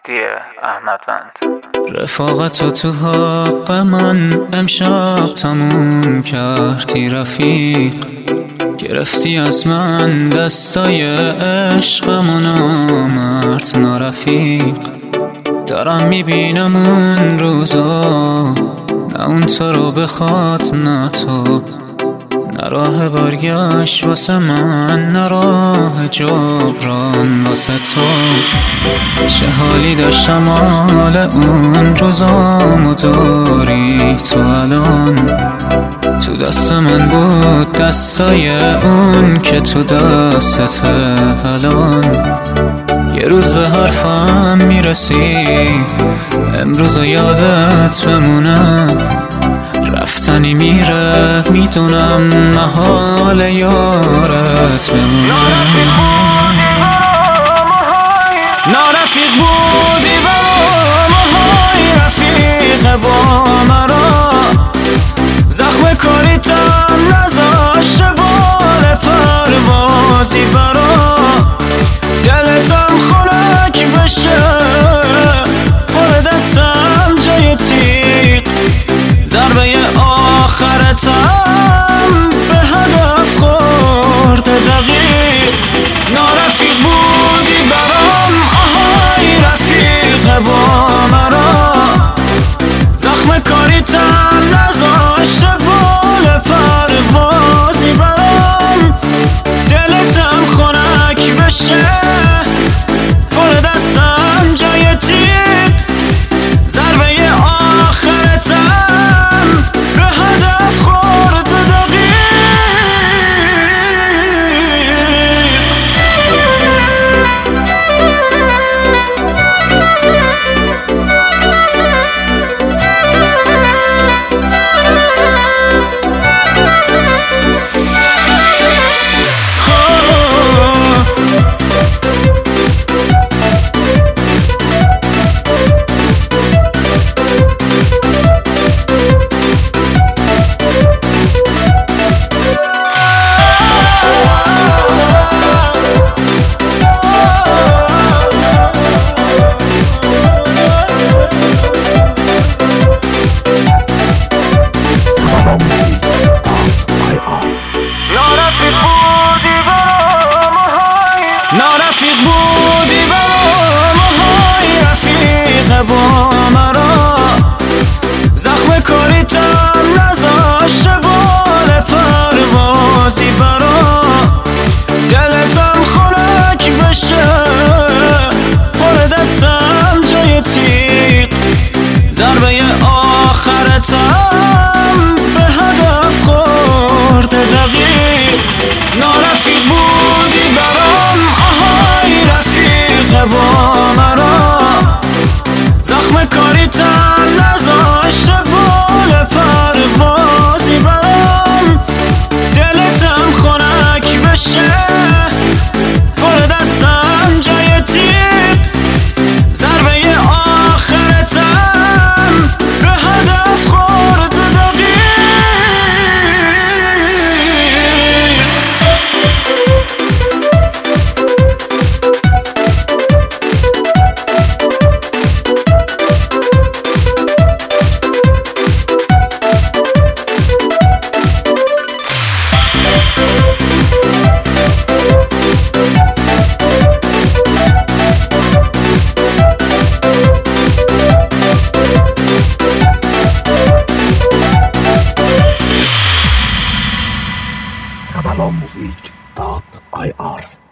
مهدی احمدوند. رفاقت تو حق من امشب تموم کردی رفیق، گرفتی از من دستای عشقم و نامرد نارفیق. دارم میبینم اون روزا، نه اون تو رو بخواد نه تو، نه راه برگشت واسه من نه راه جبران واسه تو. چه حالی داشتم حال اون روزامو داری تو الان، تو دست من بود دستای اون که تو دستت الان. یه روز به حرفم میرسی امروز یادت بمونه، رفتنی میره میدونم محال یارت بمونه. نارفیق بودی برام های رفیق با مرا، زخم کاریتم نذاشته بال پروازی برا، دلتم خنک بشه پر دستم جای تیغ، ضربه آخرتم به هدف خورده دقیق. نارفیق بودی برام آهای رفیق با مرا، زخم کاریتم نذاشته بال پروازی برام، دلتم خنک بشه پر دستم جای تیغ، ضربه آخرتم به هدف خورده دقیق. نارفیق بودی برام های رفیق با مرا، زخم کاریتم نذاشته بال پروازی برا، دلتم خنک بشه پر دستم جای تیغ، ضربه آخرتم به هدف خورده دقیق. نارفیق بودی برام آهای رفیق با مرا، زخم کاریتم نذاشته بال پروازی برام، دلتم خنک بشه پر دستم جای تیغ، ضربه آخرتم به هدف خورده دقیق. Sabalonmusik.ir